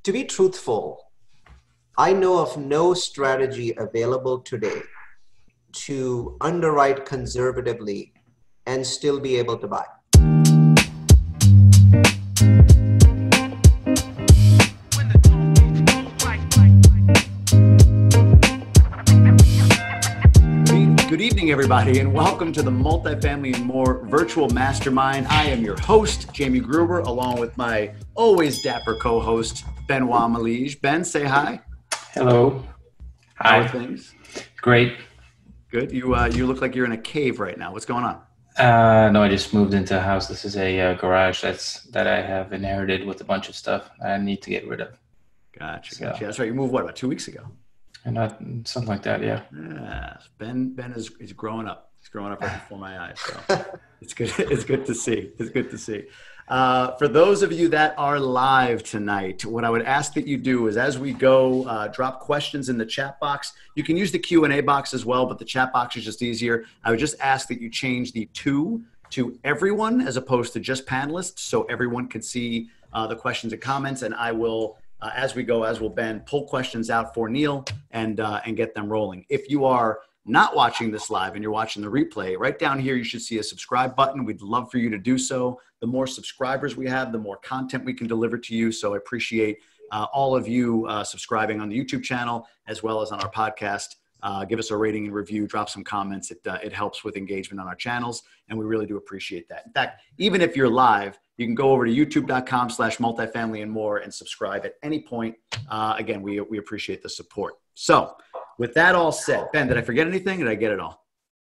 To be truthful, I know of no strategy available today to underwrite conservatively and still be able to buy. Good evening, everybody, and welcome to the Multifamily and More Virtual Mastermind. I am your host, Jamie Gruber, along with my always dapper co-host, Benoit Malige. Ben, say hi. Hello. How are things? Great. Good. You look like you're in a cave right now. What's going on? No, I just moved into a house. This is a garage that I have inherited with a bunch of stuff I need to get rid of. Gotcha. That's right. You moved, what, about 2 weeks ago? And something like that, yeah. Yeah. Ben is growing up. He's growing up right before my eyes. So it's good. It's good to see. It's good to see. For those of you that are live tonight, what I would ask that you do is, as we go, drop questions in the chat box. You can use the Q&A box as well, but the chat box is just easier. I would just ask that you change the to everyone as opposed to just panelists, so everyone can see the questions and comments. And I will, as will Ben, pull questions out for Neil and get them rolling. If you are not watching this live and you're watching the replay, right down here you should see a subscribe button. We'd love for you to do so. The more subscribers we have, the more content we can deliver to you. So I appreciate all of you subscribing on the YouTube channel as well as on our podcast. Give us a rating and review, drop some comments. It helps with engagement on our channels, and we really do appreciate that. In fact, even if you're live, you can go over to youtube.com/multifamily and more and subscribe at any point. Again, we appreciate the support. So with that all said, Ben, did I forget anything? Did I get it all?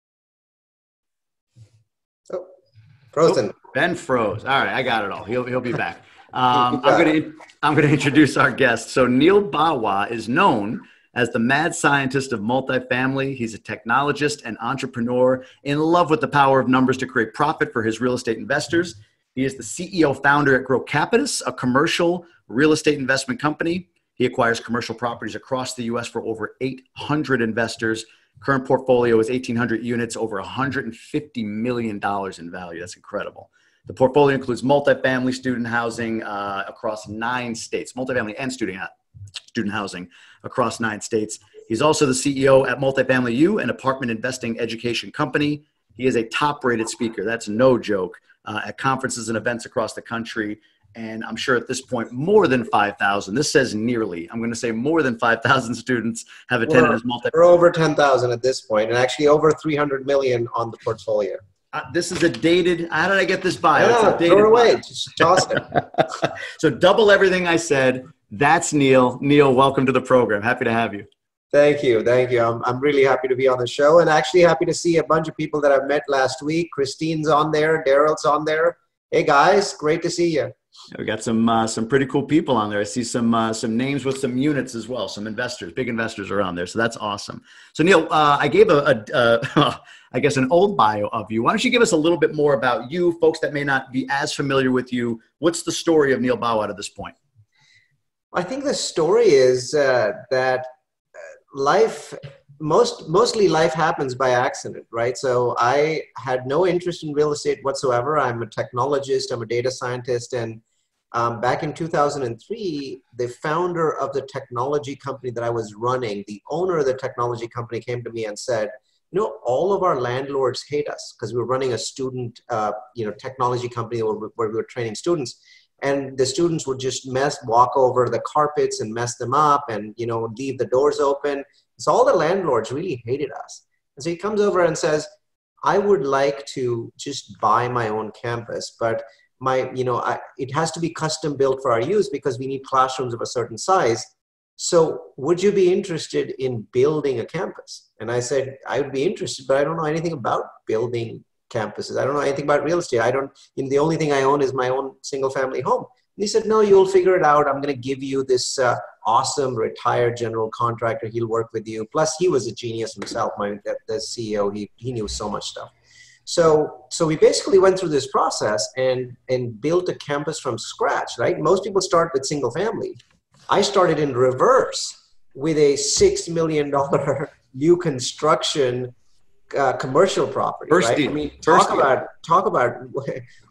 Oh, frozen. Oh, Ben froze. All right, I got it all. He'll be back. I'm gonna introduce our guest. So Neil Bawa is known as the mad scientist of multifamily. He's a technologist and entrepreneur in love with the power of numbers to create profit for his real estate investors. He is the CEO founder at Grow Capitus, a commercial real estate investment company. He acquires commercial properties across the U.S. for over 800 investors. Current portfolio is 1,800 units, over $150 million in value. That's incredible. The portfolio includes multifamily, student housing across 9 states, multifamily and student housing across 9 states. He's also the CEO at Multifamily U, an apartment investing education company. He is a top-rated speaker. That's no joke. At conferences and events across the country. And I'm sure at this point, more than 5,000, this says nearly, I'm going to say more than 5,000 students have attended his multifamily. We're over 10,000 at this point, and actually over 300 million on the portfolio. This is a dated, how did I get this bio? Yeah, throw it away, just toss it. So double everything I said. That's Neil. Neil, welcome to the program. Happy to have you. Thank you. Thank you. I'm really happy to be on the show, and actually happy to see a bunch of people that I've met last week. Christine's on there. Daryl's on there. Hey, guys. Great to see you. We got some pretty cool people on there. I see some names with some units as well. Some investors, big investors are on there. So that's awesome. So Neil, I gave I guess an old bio of you. Why don't you give us a little bit more about you, folks that may not be as familiar with you? What's the story of Neil Bawa at this point? I think the story is that mostly life happens by accident, right? So I had no interest in real estate whatsoever. I'm a technologist, I'm a data scientist. And back in 2003, the founder of the technology company that I was running, the owner of the technology company came to me and said, all of our landlords hate us because we were running a student, technology company where we were training students. And the students would just walk over the carpets and mess them up and, leave the doors open. So all the landlords really hated us. And so he comes over and says, I would like to just buy my own campus, but it has to be custom built for our use because we need classrooms of a certain size. So would you be interested in building a campus? And I said, I would be interested, but I don't know anything about building campuses. I don't know anything about real estate. The only thing I own is my own single family home. And he said, no, you'll figure it out. I'm going to give you this awesome retired general contractor. He'll work with you. Plus he was a genius himself. The CEO, he knew so much stuff. So we basically went through this process and built a campus from scratch, right? Most people start with single family. I started in reverse with a $6 million new construction commercial property, First right? deal. I mean, talk about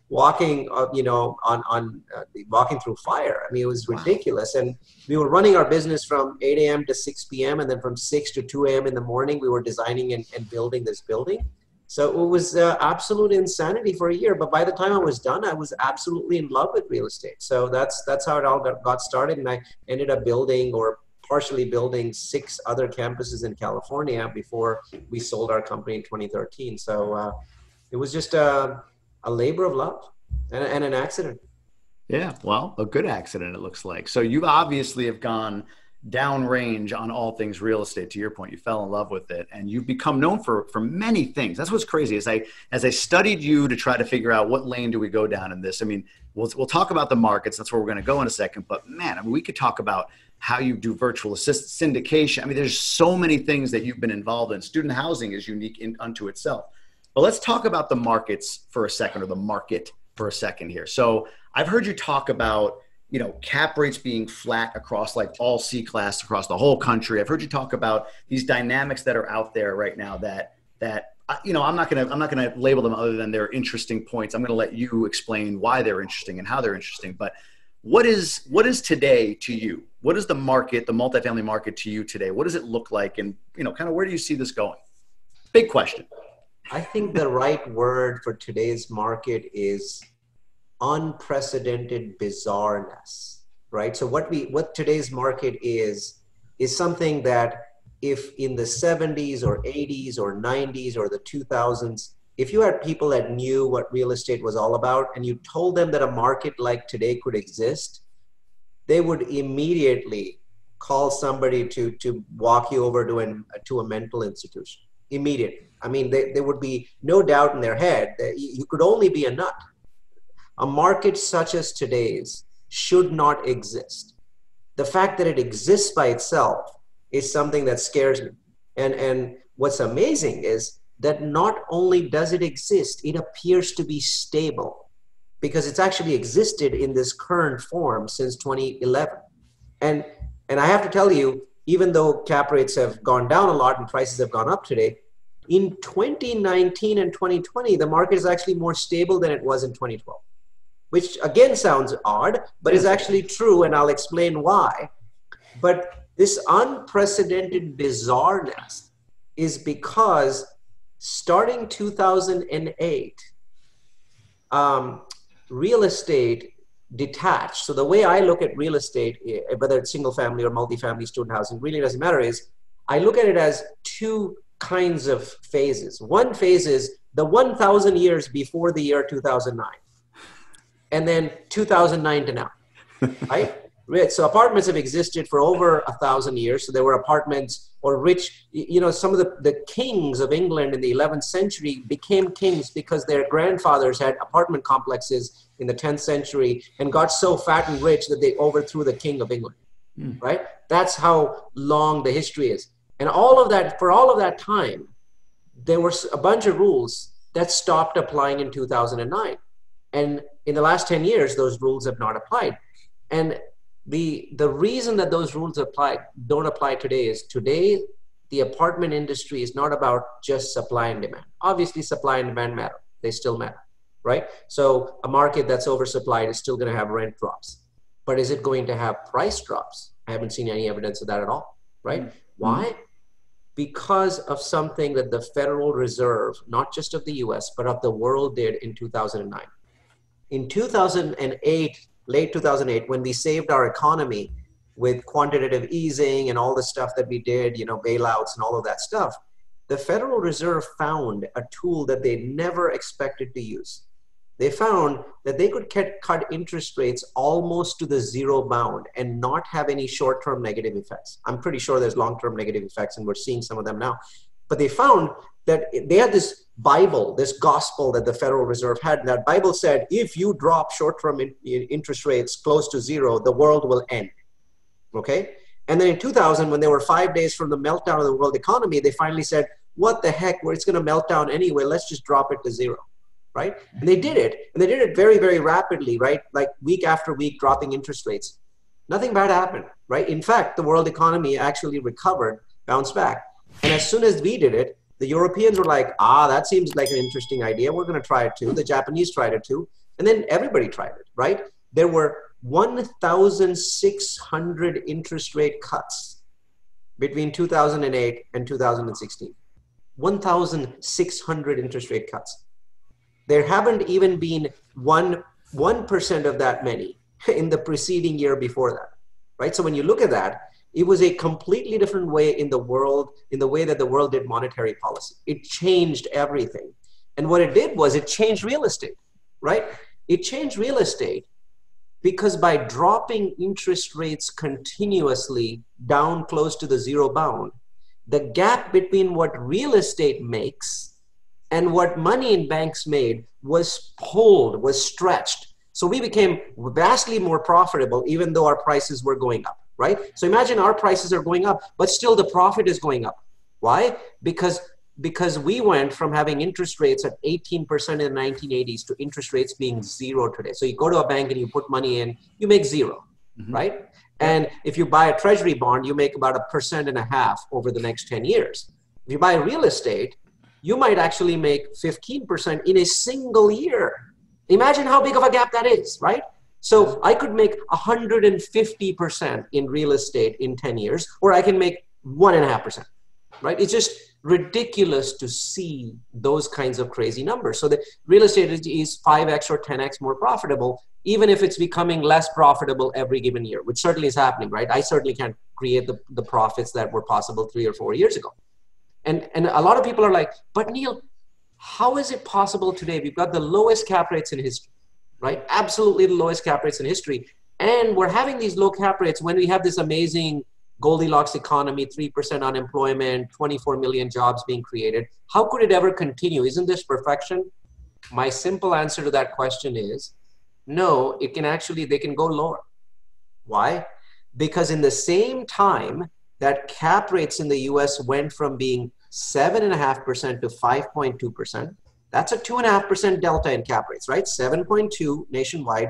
walking, walking through fire. I mean, it was ridiculous. And we were running our business from 8 a.m. to 6 p.m. And then from 6 to 2 a.m. in the morning, we were designing and building this building. So it was absolute insanity for a year. But by the time I was done, I was absolutely in love with real estate. So that's how it all got started. And I ended up building or partially building 6 other campuses in California before we sold our company in 2013. So it was just a labor of love and an accident. Yeah, well, a good accident, it looks like. So you obviously have gone downrange on all things real estate. To your point, you fell in love with it, and you've become known for many things. That's what's crazy. As I studied you to try to figure out what lane do we go down in this. I mean, we'll talk about the markets. That's where we're going to go in a second. But man, I mean, we could talk about how you do virtual assist syndication. I mean, there's so many things that you've been involved in. Student housing is unique unto itself. But let's talk about the markets for a second, or the market for a second here. So I've heard you talk about, cap rates being flat across like all C class across the whole country. I've heard you talk about these dynamics that are out there right now that I'm not gonna label them other than they're interesting points. I'm gonna let you explain why they're interesting and how they're interesting. But what is today to you? What is the market, the multifamily market to you today? What does it look like? And kind of where do you see this going? Big question. I think the right word for today's market is unprecedented bizarreness, right? So what today's market is something that if in the 70s or 80s or 90s or the 2000s, if you had people that knew what real estate was all about and you told them that a market like today could exist, they would immediately call somebody to walk you over to a mental institution. Immediately. I mean, there would be no doubt in their head that you could only be a nut. A market such as today's should not exist. The fact that it exists by itself is something that scares me. And what's amazing is that not only does it exist, it appears to be stable because it's actually existed in this current form since 2011. And I have to tell you, even though cap rates have gone down a lot and prices have gone up today, in 2019 and 2020, the market is actually more stable than it was in 2012, which again sounds odd, but is actually true, and I'll explain why. But this unprecedented bizarreness is because starting 2008, real estate detached. So the way I look at real estate, whether it's single family or multifamily student housing, really doesn't matter, is I look at it as 2 kinds of phases. One phase is the 1,000 years before the year 2009, and then 2009 to now, right? So apartments have existed for over 1,000 years. So there were apartments or rich, some of the kings of England in the 11th century became kings because their grandfathers had apartment complexes in the 10th century and got so fat and rich that they overthrew the king of England, right? That's how long the history is. And for all of that time, there were a bunch of rules that stopped applying in 2009. And in the last 10 years, those rules have not applied. And the reason that those rules don't apply today is today, the apartment industry is not about just supply and demand. Obviously, supply and demand matter. They still matter, right? So a market that's oversupplied is still going to have rent drops. But is it going to have price drops? I haven't seen any evidence of that at all, right? Why? Because of something that the Federal Reserve, not just of the US, but of the world did in 2009. In 2008, late 2008, when we saved our economy with quantitative easing and all the stuff that we did, bailouts and all of that stuff, the Federal Reserve found a tool that they never expected to use. They found that they could cut interest rates almost to the zero bound and not have any short-term negative effects. I'm pretty sure there's long-term negative effects, and we're seeing some of them now. But they found that they had this Bible, this gospel that the Federal Reserve had. And that Bible said, if you drop short-term interest rates close to zero, the world will end. Okay? And then in 2000, when they were 5 days from the meltdown of the world economy, they finally said, what the heck, it's going to melt down anyway. Let's just drop it to zero. Right? And they did it. And they did it very, very rapidly, right? Like week after week, dropping interest rates. Nothing bad happened, right? In fact, the world economy actually recovered, bounced back. And as soon as we did it, the Europeans were like, that seems like an interesting idea. We're going to try it too. The Japanese tried it too. And then everybody tried it, right? There were 1,600 interest rate cuts between 2008 and 2016. 1,600 interest rate cuts. There haven't even been 1% of that many in the preceding year before that, right? So when you look at that, it was a completely different way in the world, in the way that the world did monetary policy. It changed everything. And what it did was it changed real estate, right? It changed real estate because by dropping interest rates continuously down close to the zero bound, the gap between what real estate makes and what money in banks made was pulled, was stretched. So we became vastly more profitable even though our prices were going up, right? So imagine our prices are going up, but still the profit is going up. Why? Because we went from having interest rates at 18% in the 1980s to interest rates being zero today. So you go to a bank and you put money in, you make zero, right? And if you buy a treasury bond, you make about 1.5% over the next 10 years. If you buy real estate, you might actually make 15% in a single year. Imagine how big of a gap that is, right? So I could make 150% in real estate in 10 years, or I can make 1.5%, right? It's just ridiculous to see those kinds of crazy numbers. So the real estate is 5x or 10x more profitable, even if it's becoming less profitable every given year, which certainly is happening, right? I certainly can't create the profits that were possible 3 or 4 years ago. And a lot of people are like, but Neil, how is it possible today? We've got the lowest cap rates in history, right? Absolutely the lowest cap rates in history. And we're having these low cap rates when we have this amazing Goldilocks economy, 3% unemployment, 24 million jobs being created. How could it ever continue? Isn't this perfection? My simple answer to that question is, no, it can actually, they can go lower. Why? Because in the same time that cap rates in the US went from being 7.5% to 5.2%, that's a 2.5% delta in cap rates, right? 7.2 nationwide,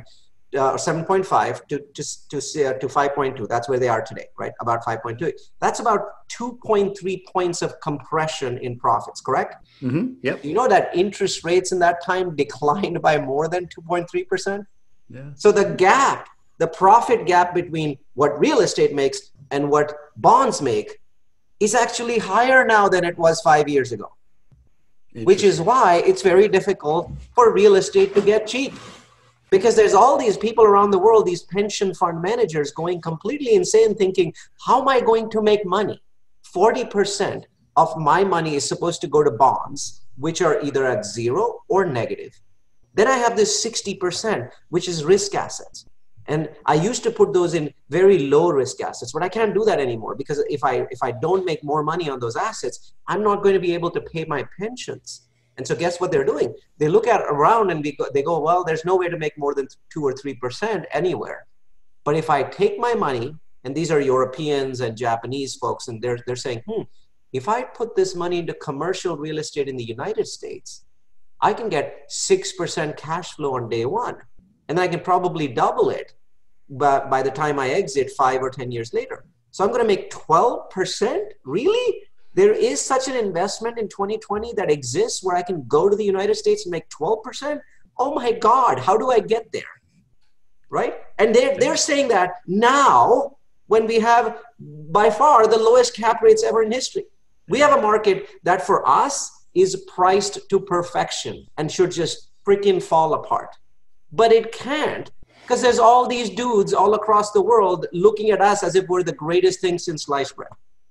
7.5 to 5.2. That's where they are today, right? About 5.2. That's about 2.3 points of compression in profits, correct? Yep. You know that interest rates in that time declined by more than 2.3%? Yeah. So the gap, the profit gap between what real estate makes and what bonds make is actually higher now than it was 5 years ago, which is why it's very difficult for real estate to get cheap. Because there's all these people around the world, these pension fund managers going completely insane thinking, how am I going to make money? 40% of my money is supposed to go to bonds, which are either at zero or negative. Then I have this 60%, which is risk assets. And I used to put those in very low risk assets, but I can't do that anymore because if I don't make more money on those assets, I'm not going to be able to pay my pensions. And so guess what they're doing? They look at around and they go, well, there's no way to make more than 2 or 3% anywhere. But if I take my money, and these are Europeans and Japanese folks, and they're saying, if I put this money into commercial real estate in the United States, I can get 6% cash flow on day one. And I can probably double it by the time I exit 5 or 10 years later. So I'm going to make 12%? Really? There is such an investment in 2020 that exists where I can go to the United States and make 12%? Oh my God, how do I get there? Right? And they're saying that now when we have by far the lowest cap rates ever in history. We have a market that for us is priced to perfection and should just freaking fall apart. But it can't because there's all these dudes all across the world looking at us as if we're the greatest thing since sliced bread.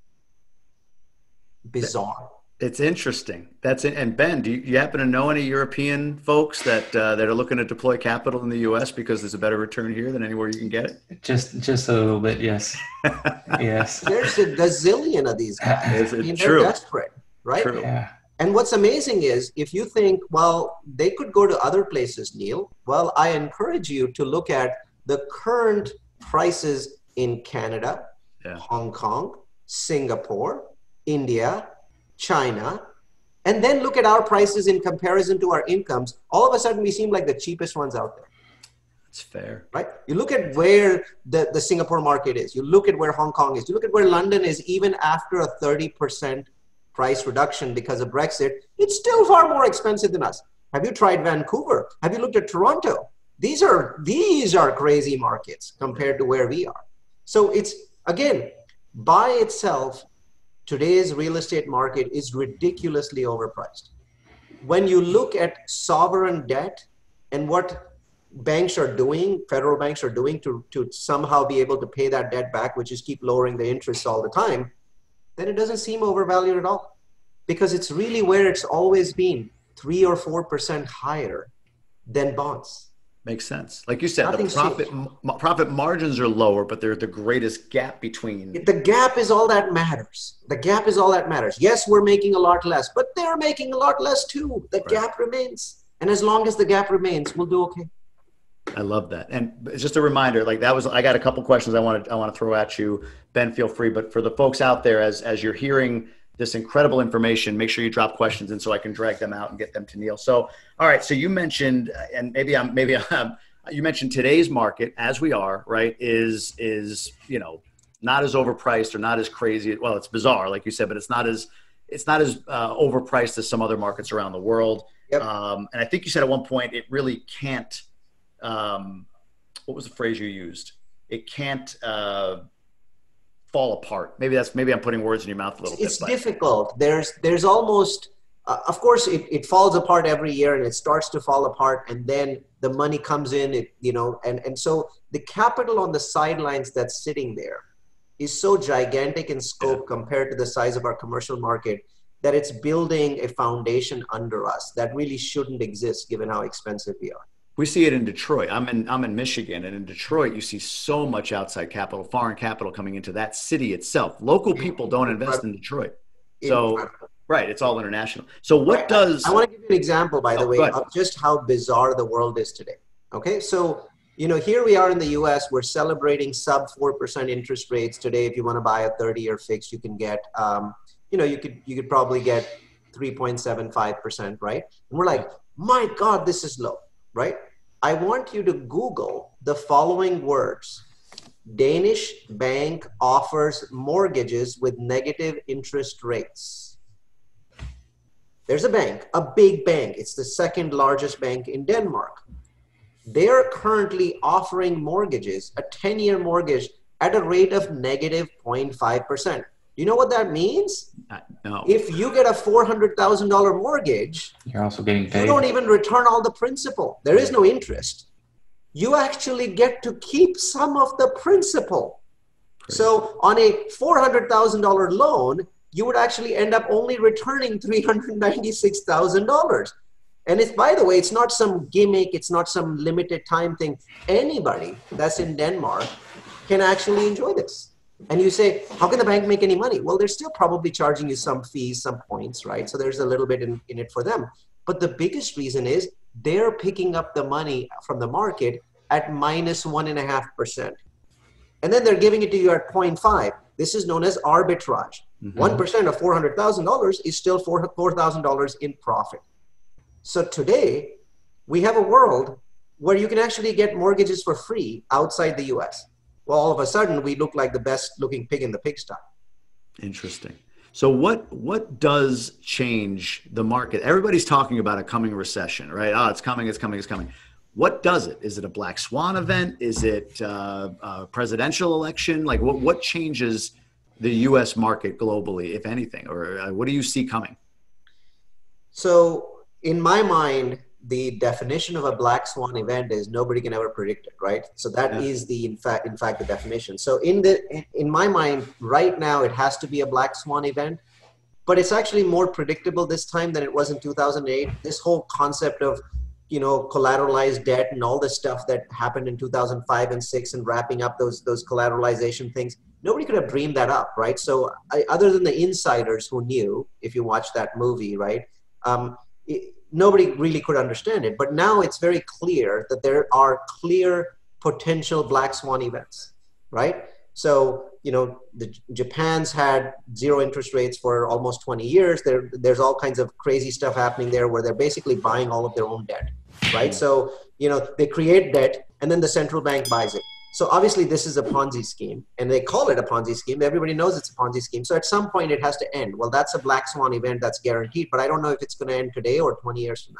Bizarre. It's interesting. That's it. And Ben, do you happen to know any European folks that are looking to deploy capital in the U.S. because there's a better return here than anywhere you can get it? Just a little bit, yes. Yes. There's a gazillion of these guys. I mean, they're desperate, right? True. Yeah. And what's amazing is if you think, well, they could go to other places, Neil. Well, I encourage you to look at the current prices in Canada, Hong Kong, Singapore, India, China, and then look at our prices in comparison to our incomes. All of a sudden, we seem like the cheapest ones out there. It's fair. Right? You look at where the Singapore market is. You look at where Hong Kong is. You look at where London is, even after a 30% price reduction because of Brexit. It's still far more expensive than us. Have you tried Vancouver? Have you looked at Toronto? These are crazy markets compared to where we are. So it's, again, by itself, today's real estate market is ridiculously overpriced. When you look at sovereign debt and what banks are doing, federal banks are doing to somehow be able to pay that debt back, which is keep lowering the interest all the time, then it doesn't seem overvalued at all, because it's really where it's always been, 3 or 4% higher than bonds. Makes sense. Like you said, the profit margins are lower, but they're the greatest gap between. The gap is all that matters. The gap is all that matters. Yes, we're making a lot less, but they're making a lot less too. The gap remains. And as long as the gap remains, we'll do okay. I love that. And it's just a reminder, like that was, I got a couple questions I want to throw at you. Ben, feel free. But for the folks out there, as you're hearing this incredible information, make sure you drop questions in so I can drag them out and get them to Neil. So, all right. So you mentioned, and you mentioned today's market as we are, right, is, you know, not as overpriced or not as crazy. Well, it's bizarre, like you said, but it's not as overpriced as some other markets around the world. Yep. And I think you said at one point, it really can't, what was the phrase you used? It can't, fall apart. Maybe I'm putting words in your mouth a little bit. It's difficult. There's almost, of course, it falls apart every year, and it starts to fall apart, and then the money comes in, and so the capital on the sidelines that's sitting there is so gigantic in scope compared to the size of our commercial market that it's building a foundation under us that really shouldn't exist given how expensive we are. We see it in Detroit. I'm in Michigan, and in Detroit, you see so much outside capital, foreign capital coming into that city itself. Local people don't invest in Detroit. So, right, it's all international. So what does... I want to give you an example, by the way, of just how bizarre the world is today. Okay, so, here we are in the US, we're celebrating sub 4% interest rates today. If you want to buy a 30-year fix, you can get, you could probably get 3.75%, right? And we're like, my God, this is low. Right? I want you to Google the following words. Danish bank offers mortgages with negative interest rates. There's a bank, a big bank. It's the second largest bank in Denmark. They're currently offering mortgages, a 10-year mortgage at a rate of negative 0.5%. You know what that means? No. If you get a $400,000 mortgage, you're also getting paid. You don't even return all the principal. There is no interest. You actually get to keep some of the principal. Crazy. So on a $400,000 loan, you would actually end up only returning $396,000. And it's, by the way, it's not some gimmick. It's not some limited time thing. Anybody that's in Denmark can actually enjoy this. And you say, how can the bank make any money? Well, they're still probably charging you some fees, some points, right? So there's a little bit in it for them. But the biggest reason is they're picking up the money from the market at minus 1.5%. And then they're giving it to you at 0.5. This is known as arbitrage. 1% of $400,000 is still $4,000 in profit. So today, we have a world where you can actually get mortgages for free outside the US. Well, all of a sudden, we look like the best looking pig in the pigsty. Interesting. So what does change the market? Everybody's talking about a coming recession, right? Oh, it's coming, it's coming, it's coming. What does it? Is it a black swan event? Is it a presidential election? Like what changes the U.S. market globally, if anything? Or what do you see coming? So in my mind, the definition of a black swan event is nobody can ever predict it, right? So that is in fact the definition. So in my mind, right now, it has to be a black swan event, but it's actually more predictable this time than it was in 2008. This whole concept of, collateralized debt and all the stuff that happened in 2005 and 6 and wrapping up those collateralization things, nobody could have dreamed that up, right? So other than the insiders who knew, if you watch that movie, right? Nobody really could understand it. But now it's very clear that there are clear potential black swan events, right? So, Japan's had zero interest rates for almost 20 years. There's all kinds of crazy stuff happening there where they're basically buying all of their own debt, right? So, they create debt and then the central bank buys it. So obviously this is a Ponzi scheme, and they call it a Ponzi scheme. Everybody knows it's a Ponzi scheme. So at some point it has to end. Well, that's a black swan event that's guaranteed, but I don't know if it's going to end today or 20 years from now.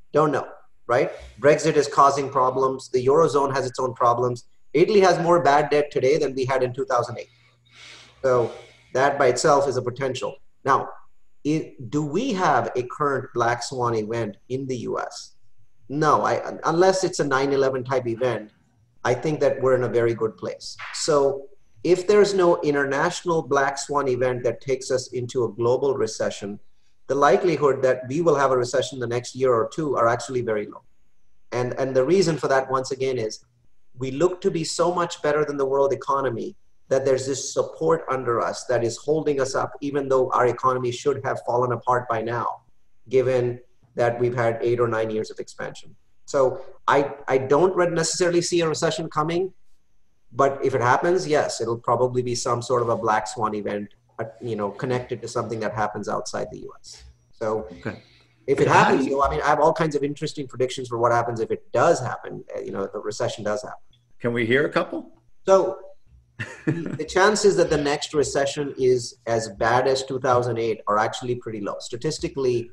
Don't know, right? Brexit is causing problems. The Eurozone has its own problems. Italy has more bad debt today than we had in 2008. So that by itself is a potential. Now, do we have a current black swan event in the US? No, unless it's a 9/11 type event, I think that we're in a very good place. So if there's no international black swan event that takes us into a global recession, the likelihood that we will have a recession the next year or two are actually very low. And the reason for that, once again, is we look to be so much better than the world economy that there's this support under us that is holding us up, even though our economy should have fallen apart by now, given that we've had 8 or 9 years of expansion. So I don't necessarily see a recession coming, but if it happens, yes, it'll probably be some sort of a black swan event, connected to something that happens outside the US. So if it happens, I mean, I have all kinds of interesting predictions for what happens if it does happen, if the recession does happen. Can we hear a couple? So the chances that the next recession is as bad as 2008 are actually pretty low. Statistically,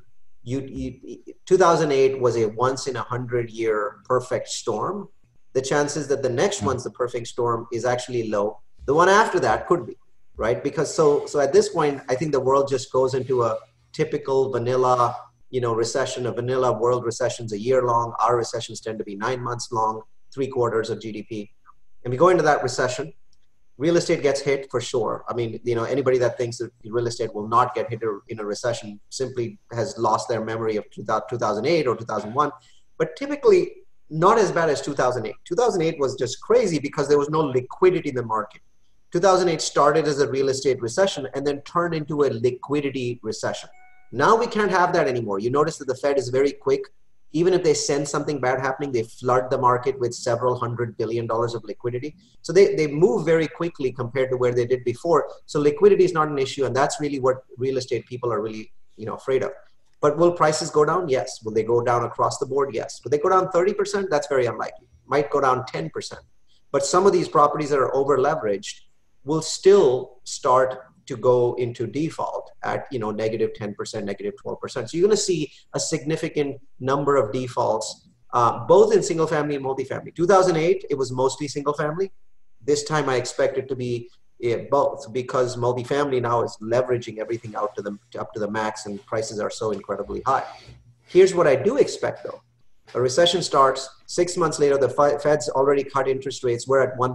2008 was a once in 100-year perfect storm. The chances that the next one's the perfect storm is actually low. The one after that could be, right? Because so at this point, I think the world just goes into a typical vanilla, recession. A vanilla world recession's a year long. Our recessions tend to be 9 months long, 3/4 of GDP. And we go into that recession. Real estate gets hit for sure. I mean, anybody that thinks that real estate will not get hit in a recession simply has lost their memory of 2008 or 2001. But typically, not as bad as 2008. 2008 was just crazy because there was no liquidity in the market. 2008 started as a real estate recession and then turned into a liquidity recession. Now we can't have that anymore. You notice that the Fed is very quick. Even if they sense something bad happening, they flood the market with several $100 billion of liquidity. So they move very quickly compared to where they did before. So liquidity is not an issue, and that's really what real estate people are really afraid of. But will prices go down? Yes. Will they go down across the board? Yes. Will they go down 30%? That's very unlikely. Might go down 10%. But some of these properties that are over leveraged will still start to go into default at negative 10%, negative 12%. So you're going to see a significant number of defaults, both in single family and multifamily. 2008, it was mostly single family. This time I expect it to be both, because multifamily now is leveraging everything up to the max, and prices are so incredibly high. Here's what I do expect though. A recession starts, 6 months later, the Fed's already cut interest rates. We're at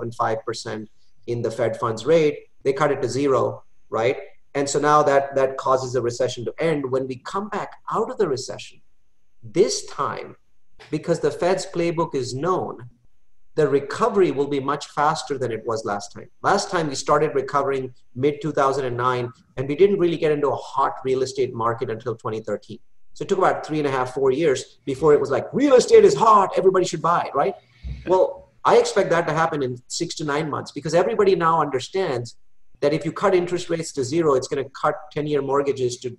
1.75% in the Fed funds rate. They cut it to 0, right? And so now that causes the recession to end. When we come back out of the recession, this time, because the Fed's playbook is known, the recovery will be much faster than it was last time. Last time we started recovering mid-2009, and we didn't really get into a hot real estate market until 2013. So it took about 3.5, 4 years before it was like, real estate is hot, everybody should buy, right? Well, I expect that to happen in 6 to 9 months, because everybody now understands that if you cut interest rates to 0, it's going to cut 10-year mortgages to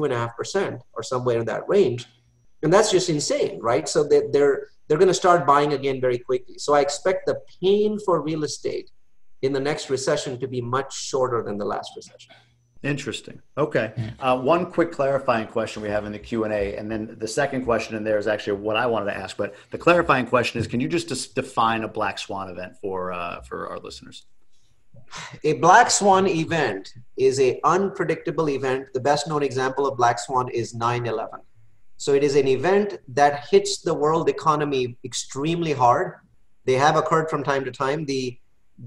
2.5% or somewhere in that range. And that's just insane, right? So they're going to start buying again very quickly. So I expect the pain for real estate in the next recession to be much shorter than the last recession. Interesting. Okay. One quick clarifying question we have in the Q&A, and then the second question in there is actually what I wanted to ask. But the clarifying question is, can you just define a black swan event for our listeners? A black swan event is an unpredictable event. The best known example of black swan is 9/11. So it is an event that hits the world economy extremely hard. They have occurred from time to time. The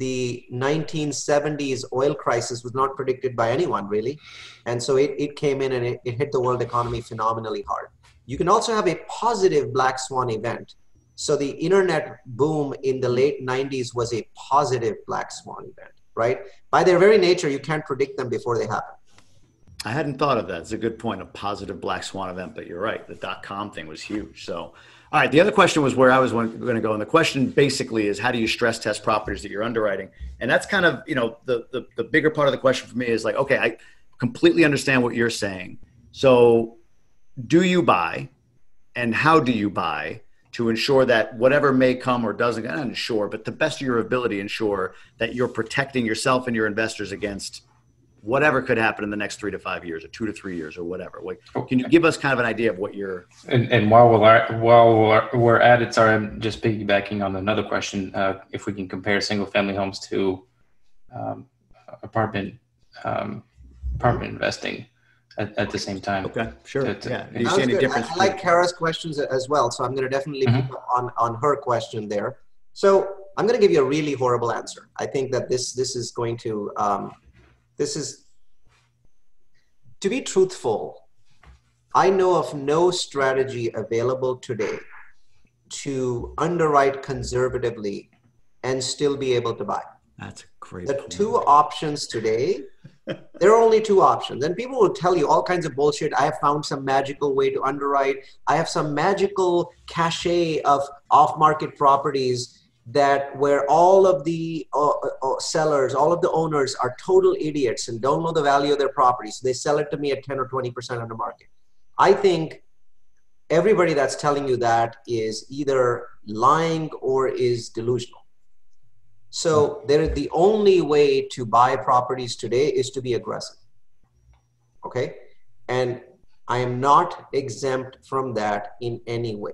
1970s oil crisis was not predicted by anyone, really. And so it came in and it hit the world economy phenomenally hard. You can also have a positive black swan event. So the internet boom in the late 90s was a positive black swan event, right? By their very nature, you can't predict them before they happen. I hadn't thought of that. It's a good point, a positive black swan event, but you're right. The .com thing was huge. So, all right. The other question was where I was going to go. And the question basically is, how do you stress test properties that you're underwriting? And that's kind of, the bigger part of the question for me is like, okay, I completely understand what you're saying. So do you buy, and how do you buy to ensure that whatever may come or doesn't, not ensure, but the best of your ability, ensure that you're protecting yourself and your investors against whatever could happen in the next 3 to 5 years or 2 to 3 years or whatever. Like, can you give us kind of an idea of what you're... And while we're at it, sorry, I'm just piggybacking on another question. If we can compare single family homes to apartment investing at the same time. Okay, sure. Do you see any difference? I like Kara's questions as well, so I'm going to definitely pick up on her question there. So I'm going to give you a really horrible answer. I think that this is going to to be truthful. I know of no strategy available today to underwrite conservatively and still be able to buy. That's a great The point. two options today, there are only two options. And people will tell you all kinds of bullshit. I have found some magical way to underwrite. I have some magical cachet of off-market properties that where all of the sellers, all of the owners are total idiots and don't know the value of their property. So they sell it to me at 10 or 20% under market. I think everybody that's telling you that is either lying or is delusional. So the only way to buy properties today is to be aggressive. Okay. And I am not exempt from that in any way.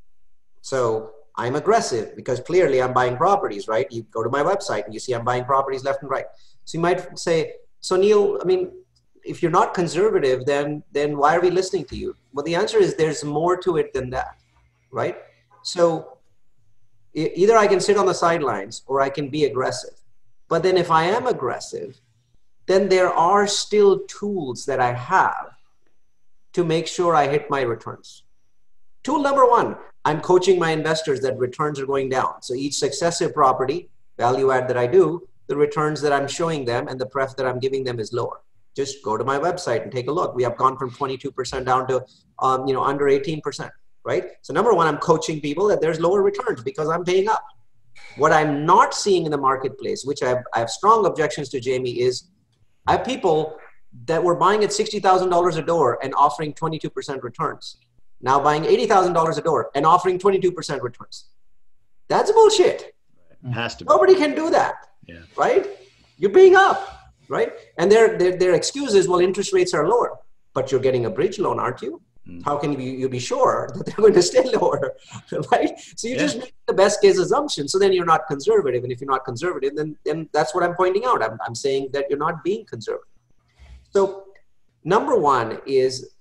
So I'm aggressive because clearly I'm buying properties, right? You go to my website and you see I'm buying properties left and right. So you might say, so Neil, I mean, if you're not conservative, then why are we listening to you? Well, the answer is there's more to it than that, right? So either I can sit on the sidelines or I can be aggressive. But then if I am aggressive, then there are still tools that I have to make sure I hit my returns. Tool number one, I'm coaching my investors that returns are going down. So each successive property value add that I do, the returns that I'm showing them and the pref that I'm giving them is lower. Just go to my website and take a look. We have gone from 22% down to under 18%, right? So number one, I'm coaching people that there's lower returns because I'm paying up. What I'm not seeing in the marketplace, which I have strong objections to, Jamie, is I have people that were buying at $60,000 a door and offering 22% returns. Now buying $80,000 a door and offering 22% returns. That's bullshit. It has to be. Nobody can do that, right? You're paying up, right? And their excuse is, well, interest rates are lower, but you're getting a bridge loan, aren't you? How can you be sure that they're going to stay lower, right? So you just make the best case assumption. So then you're not conservative. And if you're not conservative, then that's what I'm pointing out. I'm saying that you're not being conservative. So number one is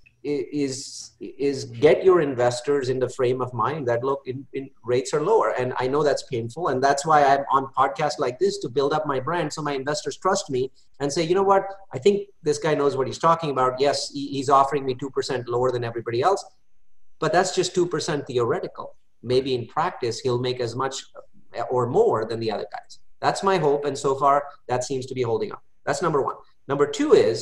get your investors in the frame of mind that look, in rates are lower. And I know that's painful. And that's why I'm on podcasts like this to build up my brand. So my investors trust me and say, you know what, I think this guy knows what he's talking about. Yes, he's offering me 2% lower than everybody else, but that's just 2% theoretical. Maybe in practice, he'll make as much or more than the other guys. That's my hope. And so far that seems to be holding up. That's number one. Number two is,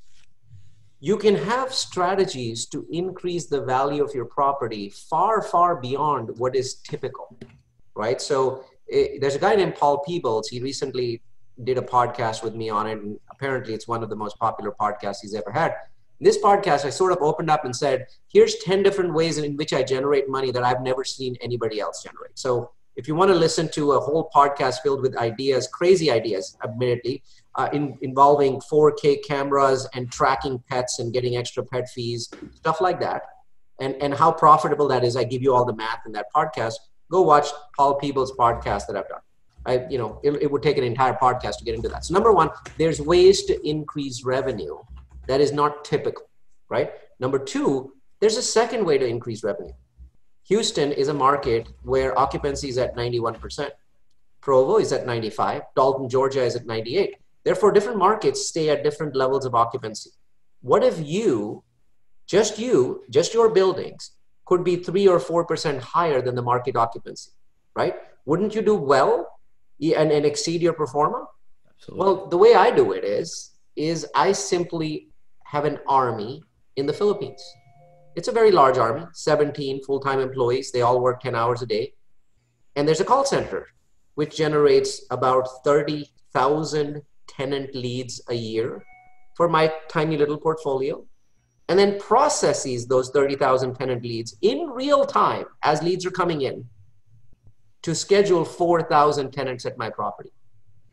you can have strategies to increase the value of your property far, far beyond what is typical, right? So there's a guy named Paul Peebles. He recently did a podcast with me on it, and apparently it's one of the most popular podcasts he's ever had. In this podcast, I sort of opened up and said, here's 10 different ways in which I generate money that I've never seen anybody else generate. So if you want to listen to a whole podcast filled with ideas, crazy ideas, admittedly, involving 4K cameras and tracking pets and getting extra pet fees, stuff like that, and how profitable that is, I give you all the math in that podcast. Go watch Paul Peebles' podcast that I've done. It would take an entire podcast to get into that. So number one, there's ways to increase revenue that is not typical, right? Number two, there's a second way to increase revenue. Houston is a market where occupancy is at 91%. Provo is at 95. Dalton, Georgia is at 98. Therefore, different markets stay at different levels of occupancy. What if just your buildings could be 3 or 4% higher than the market occupancy, right? Wouldn't you do well and exceed your pro forma? Absolutely. Well, the way I do it is I simply have an army in the Philippines. It's a very large army, 17 full-time employees. They all work 10 hours a day. And there's a call center, which generates about 30,000 tenant leads a year for my tiny little portfolio, and then processes those 30,000 tenant leads in real time as leads are coming in to schedule 4,000 tenants at my property.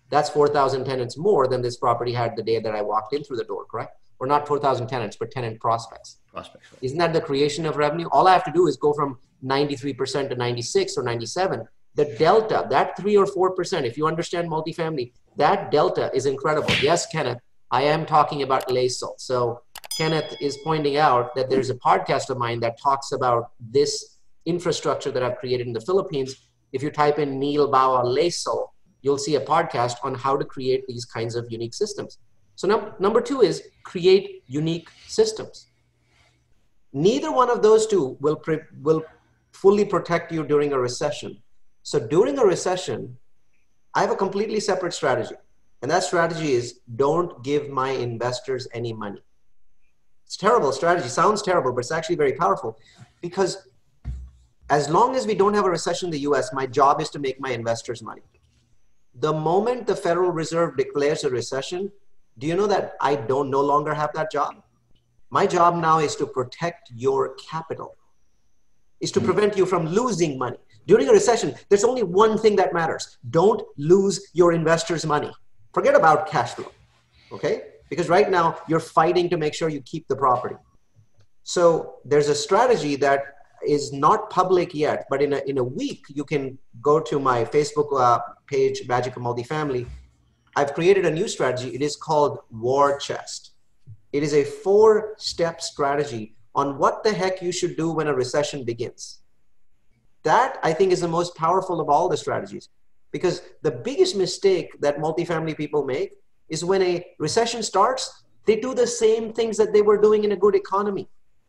That's 4,000 tenants more than this property had the day that I walked in through the door, correct? Or not 4,000 tenants, but tenant prospects. Prospects. Right. Isn't that the creation of revenue? All I have to do is go from 93% to 96 or 97. The delta, that 3 or 4%, if you understand multifamily, that delta is incredible. Yes, Kenneth, I am talking about LASL. So Kenneth is pointing out that there's a podcast of mine that talks about this infrastructure that I've created in the Philippines. If you type in Neil Bawa LASL, you'll see a podcast on how to create these kinds of unique systems. So now, number 2 is create unique systems. Neither one of those two will fully protect you during a recession. So during a recession, I have a completely separate strategy. And that strategy is don't give my investors any money. It's a terrible strategy. Sounds terrible, but it's actually very powerful. Because as long as we don't have a recession in the US, my job is to make my investors money. The moment the Federal Reserve declares a recession, do you know that I no longer have that job? My job now is to protect your capital, is to prevent you from losing money. During a recession, there's only one thing that matters. Don't lose your investors' money. Forget about cash flow, okay? Because right now, you're fighting to make sure you keep the property. So there's a strategy that is not public yet, but in a week, you can go to my Facebook page, Magic of Multifamily. I've created a new strategy. It is called War Chest. It is a 4-step strategy on what the heck you should do when a recession begins. That, I think, is the most powerful of all the strategies. Because the biggest mistake that multifamily people make is when a recession starts, they do the same things that they were doing in a good economy.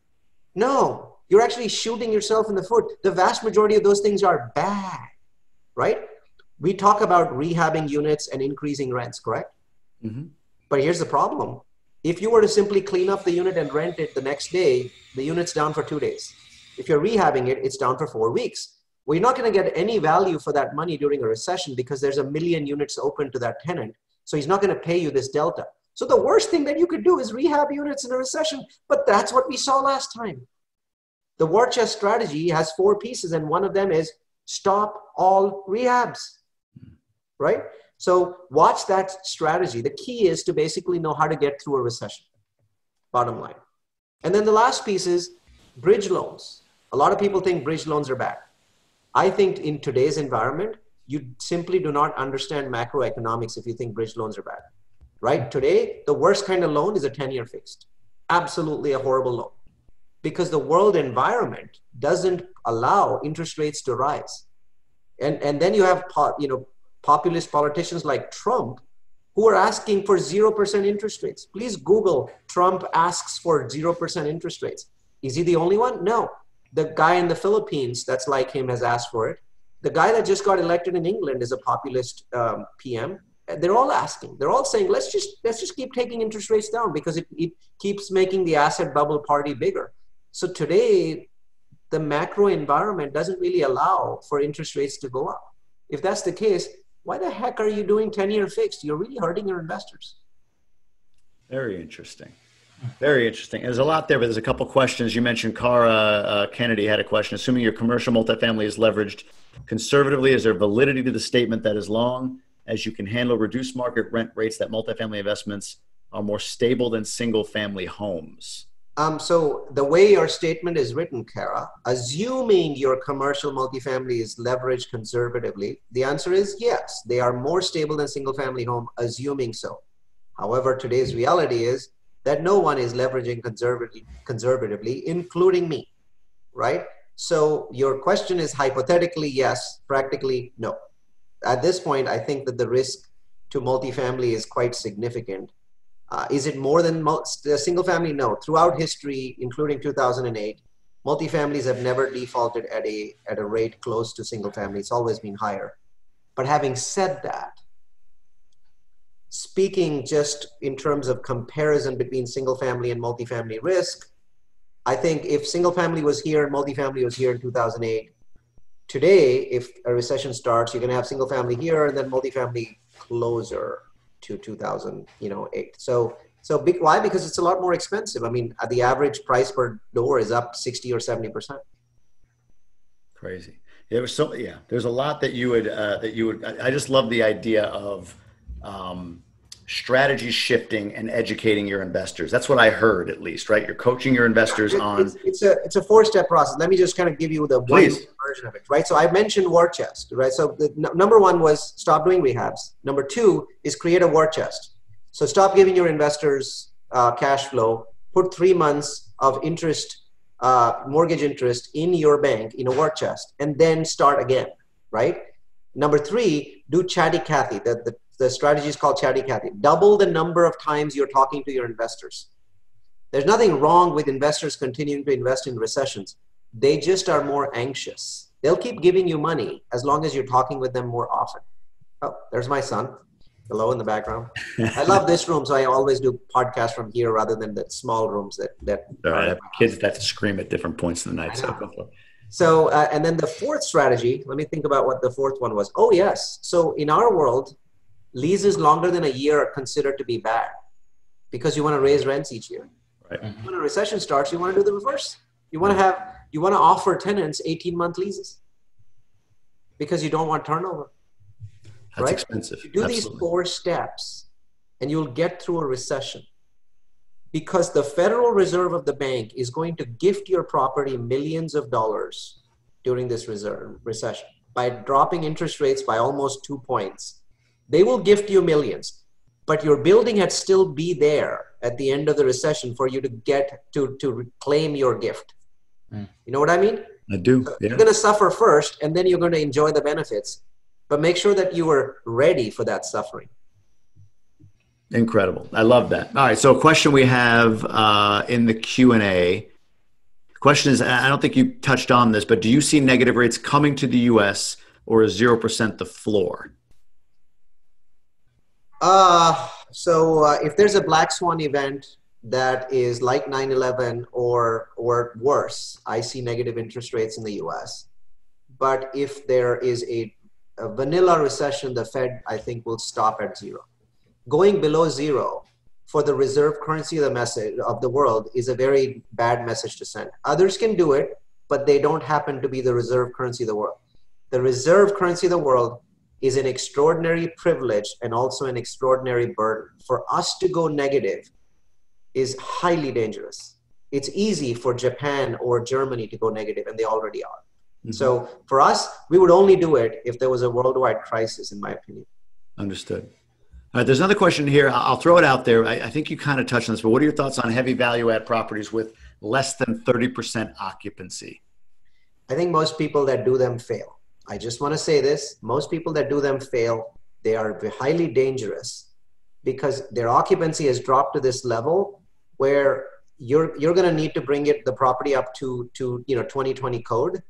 No, you're actually shooting yourself in the foot. The vast majority of those things are bad, right? We talk about rehabbing units and increasing rents, correct? Mm-hmm. But here's the problem. If you were to simply clean up the unit and rent it the next day, the unit's down for 2 days. If you're rehabbing it, it's down for 4 weeks. Well, you're not going to get any value for that money during a recession because there's 1 million units open to that tenant. So he's not going to pay you this delta. So the worst thing that you could do is rehab units in a recession, but that's what we saw last time. The War Chest strategy has 4 pieces, and one of them is stop all rehabs, right? So watch that strategy. The key is to basically know how to get through a recession, bottom line. And then the last piece is bridge loans. A lot of people think bridge loans are bad. I think in today's environment, you simply do not understand macroeconomics if you think bridge loans are bad, right? Today, the worst kind of loan is a 10-year fixed. Absolutely a horrible loan because the world environment doesn't allow interest rates to rise. And then you have, populist politicians like Trump who are asking for 0% interest rates. Please Google Trump asks for 0% interest rates. Is he the only one? No. The guy in the Philippines that's like him has asked for it. The guy that just got elected in England is a populist PM. They're all asking. They're all saying, let's just keep taking interest rates down because it keeps making the asset bubble party bigger. So today, the macro environment doesn't really allow for interest rates to go up. If that's the case, why the heck are you doing 10-year fixed? You're really hurting your investors. Very interesting. Very interesting. There's a lot there, but there's a couple questions. You mentioned Cara Kennedy had a question. Assuming your commercial multifamily is leveraged conservatively, is there validity to the statement that as long as you can handle reduced market rent rates, that multifamily investments are more stable than single family homes? So the way your statement is written, Kara, assuming your commercial multifamily is leveraged conservatively, the answer is yes, they are more stable than single family home, assuming so. However, today's reality is that no one is leveraging conservatively, including me, right? So your question is hypothetically yes, practically no. At this point, I think that the risk to multifamily is quite significant. Is it more than single family? No. Throughout history, including 2008, multifamilies have never defaulted at a rate close to single family. It's always been higher. But having said that, speaking just in terms of comparison between single family and multifamily risk, I think if single family was here and multifamily was here in 2008, today, if a recession starts, you're going to have single family here and then multifamily closer to 2008. So why? Because it's a lot more expensive. I mean, the average price per door is up 60 or 70%. Crazy. There's a lot that you would, I just love the idea of strategy shifting and educating your investors. That's what I heard, at least, right? You're coaching your investors on. It's a 4-step process. Let me just kind of give you the one version of it, right? So I mentioned war chest, right? So the number one was stop doing rehabs. Number two is create a war chest. So stop giving your investors cash flow. Put 3 months of interest, mortgage interest in your bank in a war chest, and then start again, right? Number three, do Chatty Cathy. The strategy is called Chatty Cathy. Double the number of times you're talking to your investors. There's nothing wrong with investors continuing to invest in recessions. They just are more anxious. They'll keep giving you money as long as you're talking with them more often. Oh, there's my son. Hello in the background. I love this room, so I always do podcasts from here rather than the small rooms that I have kids that have to scream at different points of the night. So, and then the fourth strategy, let me think about what the fourth one was. Oh, yes. So in our world, leases longer than a year are considered to be bad because you want to raise rents each year. Right. When a recession starts, you want to do the reverse. You want to offer tenants 18-month leases because you don't want turnover. That's right? expensive. You do these 4 steps and you'll get through a recession because the Federal Reserve of the bank is going to gift your property millions of dollars during this recession by dropping interest rates by almost 2 points. They will gift you millions, but your building had still be there at the end of the recession for you to get to reclaim your gift. You know what I mean? I do. So you're going to suffer first and then you're going to enjoy the benefits. But make sure that you are ready for that suffering. Incredible. I love that. All right. So a question we have in the Q&A. The question is, I don't think you touched on this, but do you see negative rates coming to the U.S. or is 0% the floor? So if there's a black swan event that is like 9/11 or worse, I see negative interest rates in the U.S. But if there is a vanilla recession, the Fed, I think, will stop at 0. Going below 0 for the reserve currency of the world is a very bad message to send. Others can do it, but they don't happen to be the reserve currency of the world. The reserve currency of the world is an extraordinary privilege and also an extraordinary burden. For us to go negative is highly dangerous. It's easy for Japan or Germany to go negative, and they already are. Mm-hmm. So for us, we would only do it if there was a worldwide crisis, in my opinion. Understood. All right, there's another question here. I'll throw it out there. I think you kind of touched on this, but what are your thoughts on heavy value add properties with less than 30% occupancy? I think most people that do them fail. I just want to say this. Most people that do them fail. They are highly dangerous because their occupancy has dropped to this level where you're going to need to bring the property up to 2020 code.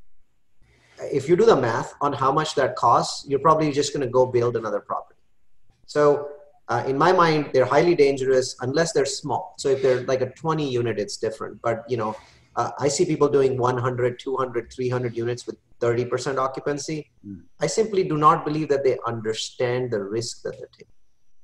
If you do the math on how much that costs, you're probably just going to go build another property. So in my mind, they're highly dangerous unless they're small. So if they're like a 20 unit, it's different. But, I see people doing 100, 200, 300 units with 30% occupancy. I simply do not believe that they understand the risk that they're taking.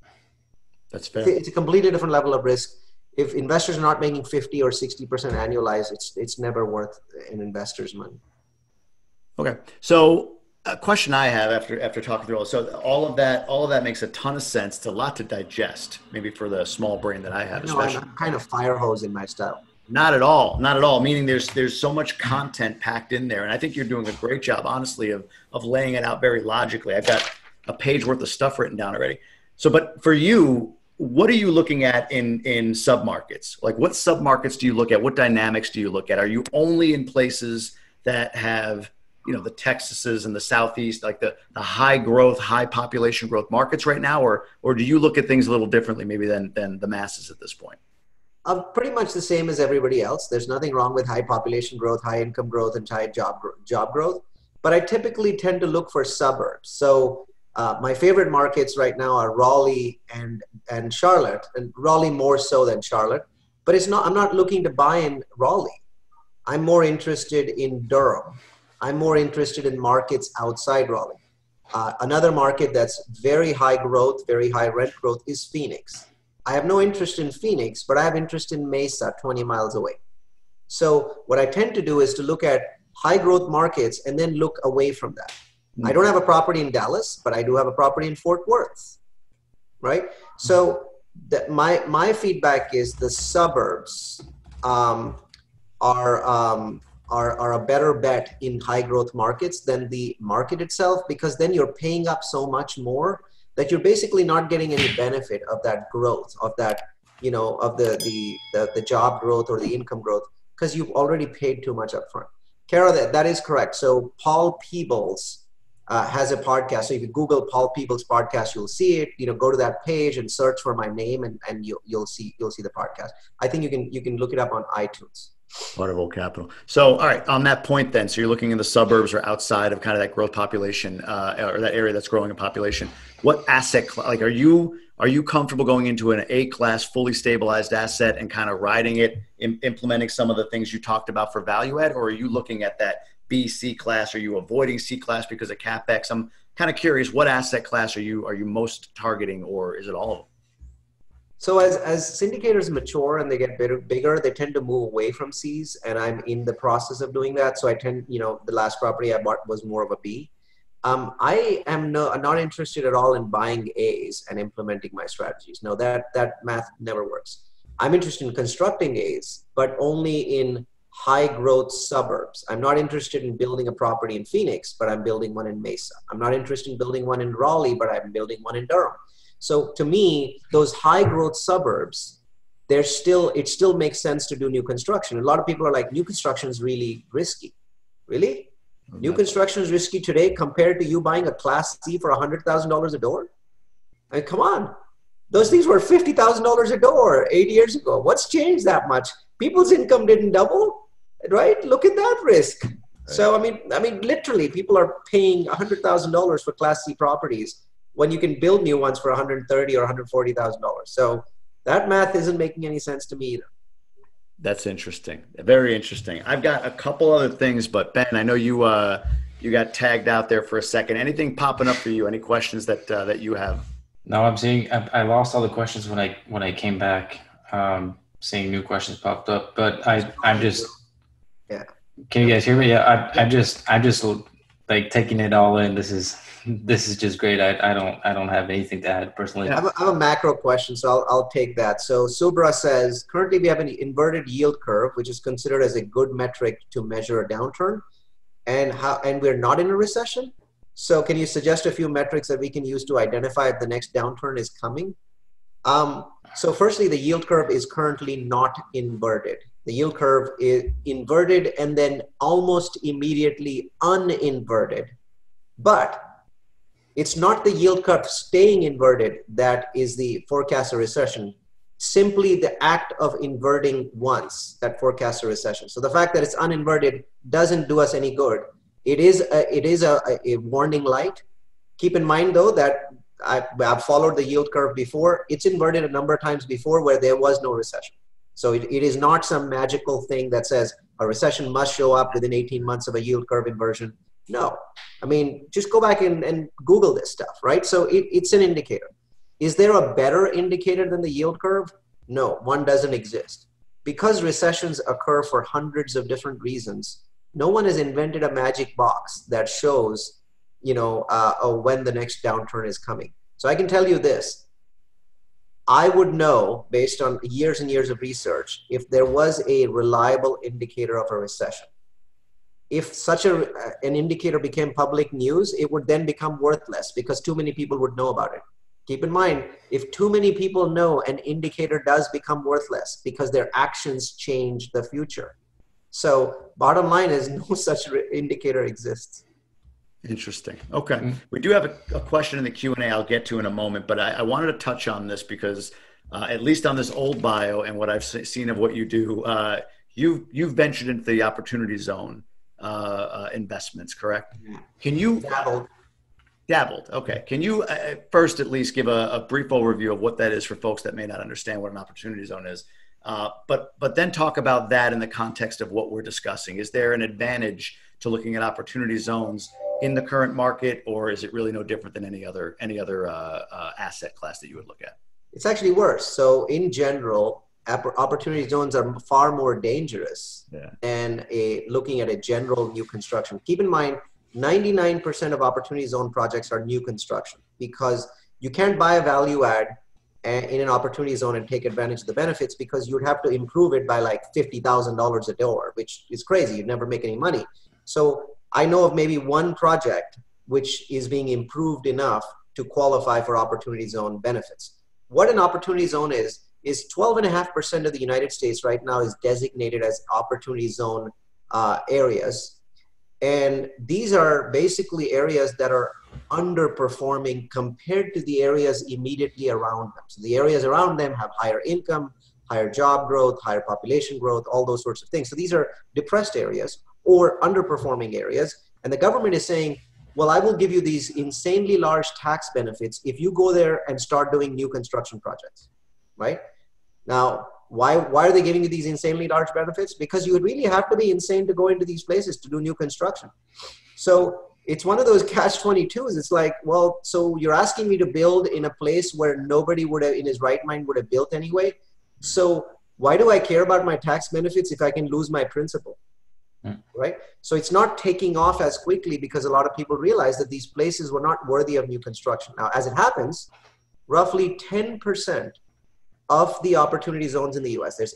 That's fair. It's a completely different level of risk. If investors are not making 50 or 60% annualized, it's never worth an investor's money. Okay. So a question I have after talking through all of that makes a ton of sense. It's a lot to digest, maybe for the small brain that I have. Especially. I'm kind of fire hose in my style. Not at all. Not at all. Meaning there's so much content packed in there. And I think you're doing a great job, honestly, of laying it out very logically. I've got a page worth of stuff written down already. So, but for you, what are you looking at in submarkets? Like what submarkets do you look at? What dynamics do you look at? Are you only in places that have, the Texases and the Southeast, like the high growth, high population growth markets right now? Or do you look at things a little differently maybe than the masses at this point? Pretty much the same as everybody else. There's nothing wrong with high population growth, high income growth, and high job growth. But I typically tend to look for suburbs. So my favorite markets right now are Raleigh and Charlotte, and Raleigh more so than Charlotte. But I'm not looking to buy in Raleigh. I'm more interested in Durham. I'm more interested in markets outside Raleigh. Another market that's very high growth, very high rent growth is Phoenix. I have no interest in Phoenix, but I have interest in Mesa, 20 miles away. So what I tend to do is to look at high growth markets and then look away from that. I don't have a property in Dallas, but I do have a property in Fort Worth. right? So my feedback is the suburbs are a better bet in high growth markets than the market itself, because then you're paying up so much more that you're basically not getting any benefit of that growth, of that, you know, of the job growth or the income growth, because you've already paid too much upfront. Kara, that is correct. So Paul Peebles has a podcast. So if you Google Paul Peebles podcast, you'll see it. You know, go to that page and search for my name, and you'll see the podcast. I think you can look it up on iTunes. Waterville Capital. So, all right, on that point then, so you're looking in the suburbs or outside of kind of that growth population or that area that's growing in population. What asset, like, are you comfortable going into an A-class fully stabilized asset and kind of riding it, implementing some of the things you talked about for value add, or are you looking at that B, C class? Are you avoiding C class because of CapEx? I'm kind of curious, what asset class are you most targeting, or is it all of them? So as syndicators mature and they get bigger, they tend to move away from C's, and I'm in the process of doing that. So I tend, you know, the last property I bought was more of a B. I am not interested at all in buying A's and implementing my strategies. No, that math never works. I'm interested in constructing A's, but only in high growth suburbs. I'm not interested in building a property in Phoenix, but I'm building one in Mesa. I'm not interested in building one in Raleigh, but I'm building one in Durham. So to me, those high growth suburbs, it still makes sense to do new construction. A lot of people are like, new construction is really risky. Really? Okay. New construction is risky today compared to you buying a Class C for $100,000 a door? I mean, come on. Those things were $50,000 a door 8 years ago. What's changed that much? People's income didn't double, right? Look at that risk. Right. So, I mean, literally, people are paying $100,000 for Class C properties when you can build new ones for $130,000 or $140,000. So that math isn't making any sense to me either. That's interesting. Very interesting. I've got a couple other things, but Ben, I know you got tagged out there for a second. Anything popping up for you? Any questions that you have? No, I'm seeing. I lost all the questions when I came back. Seeing new questions popped up, but I'm just. Yeah. Can you guys hear me? Yeah. I'm just like taking it all in. This is just great. I don't have anything to add personally. I have a macro question, so I'll take that. So Subra says, currently we have an inverted yield curve, which is considered as a good metric to measure a downturn, and we're not in a recession. So can you suggest a few metrics that we can use to identify if the next downturn is coming? So firstly, the yield curve is currently not inverted. The yield curve is inverted and then almost immediately uninverted. But it's not the yield curve staying inverted that is the forecast of recession. Simply the act of inverting once that forecasts a recession. So the fact that it's uninverted doesn't do us any good. It is a warning light. Keep in mind though that I've followed the yield curve before. It's inverted a number of times before where there was no recession. So it is not some magical thing that says a recession must show up within 18 months of a yield curve inversion. No, I mean, just go back and Google this stuff, right? So it's an indicator. Is there a better indicator than the yield curve? No, one doesn't exist. Because recessions occur for hundreds of different reasons, no one has invented a magic box that shows, when the next downturn is coming. So I can tell you this. I would know, based on years and years of research, if there was a reliable indicator of a recession. If such an indicator became public news, it would then become worthless because too many people would know about it. Keep in mind, if too many people know, an indicator does become worthless because their actions change the future. So bottom line is no such indicator exists. Interesting. Okay. We do have a question in the Q&A I'll get to in a moment, but I wanted to touch on this because at least on this old bio and what I've seen of what you do, you've ventured into the opportunity zone investments, correct? Can you dabbled? Okay. Can you first at least give a brief overview of what that is for folks that may not understand what an opportunity zone is, but then talk about that in the context of what we're discussing. Is there an advantage to looking at opportunity zones in the current market, or is it really no different than any other asset class that you would look at? It's actually worse. So in general, opportunity zones are far more dangerous than looking at a general new construction. Keep in mind, 99% of opportunity zone projects are new construction because you can't buy a value add in an opportunity zone and take advantage of the benefits, because you'd have to improve it by like $50,000 a door, which is crazy. You'd never make any money. So I know of maybe one project which is being improved enough to qualify for opportunity zone benefits. What an opportunity zone is 12.5% of the United States right now is designated as opportunity zone areas. And these are basically areas that are underperforming compared to the areas immediately around them. So the areas around them have higher income, higher job growth, higher population growth, all those sorts of things. So these are depressed areas or underperforming areas. And the government is saying, well, I will give you these insanely large tax benefits if you go there and start doing new construction projects, right? Now, why are they giving you these insanely large benefits? Because you would really have to be insane to go into these places to do new construction. So it's one of those catch-22s. It's like, well, so you're asking me to build in a place where nobody would have, in his right mind, would have built anyway. So why do I care about my tax benefits if I can lose my principal? Right? So it's not taking off as quickly because a lot of people realize that these places were not worthy of new construction. Now, as it happens, roughly 10% of the opportunity zones in the US, there's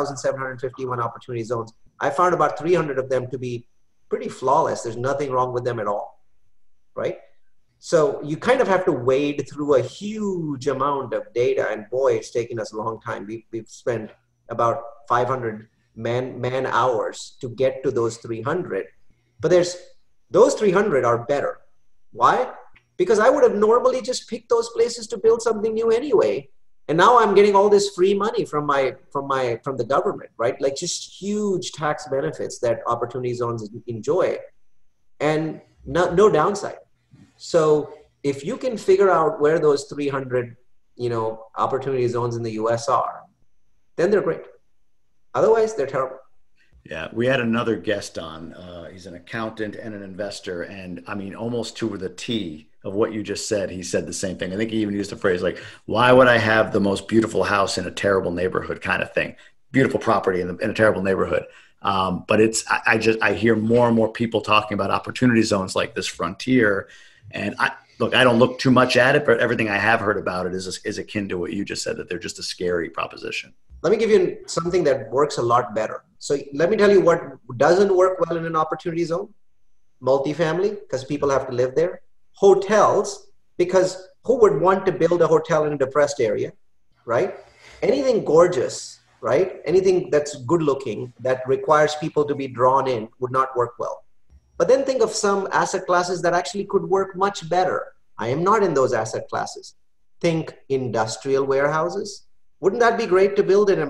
8,751 opportunity zones. I found about 300 of them to be pretty flawless. There's nothing wrong with them at all, right? So you kind of have to wade through a huge amount of data, and boy, it's taken us a long time. We've spent about 500 man hours to get to those 300, but those 300 are better. Why? Because I would have normally just picked those places to build something new anyway. And now I'm getting all this free money from the government, right? Like just huge tax benefits that opportunity zones enjoy, and no downside. So if you can figure out where those 300, opportunity zones in the US are, then they're great. Otherwise, they're terrible. Yeah, we had another guest on. He's an accountant and an investor, and I mean, almost to the T of what you just said, he said the same thing. I think he even used a phrase like, "Why would I have the most beautiful house in a terrible neighborhood?" kind of thing. Beautiful property in a terrible neighborhood. But I hear more and more people talking about opportunity zones like this Frontier, and I don't look too much at it, but everything I have heard about it is akin to what you just said, that they're just a scary proposition. Let me give you something that works a lot better. So let me tell you what doesn't work well in an opportunity zone. Multifamily, because people have to live there. Hotels, because who would want to build a hotel in a depressed area, right? Anything gorgeous, right? Anything that's good looking, that requires people to be drawn in, would not work well. But then think of some asset classes that actually could work much better. I am not in those asset classes. Think industrial warehouses. Wouldn't that be great to build in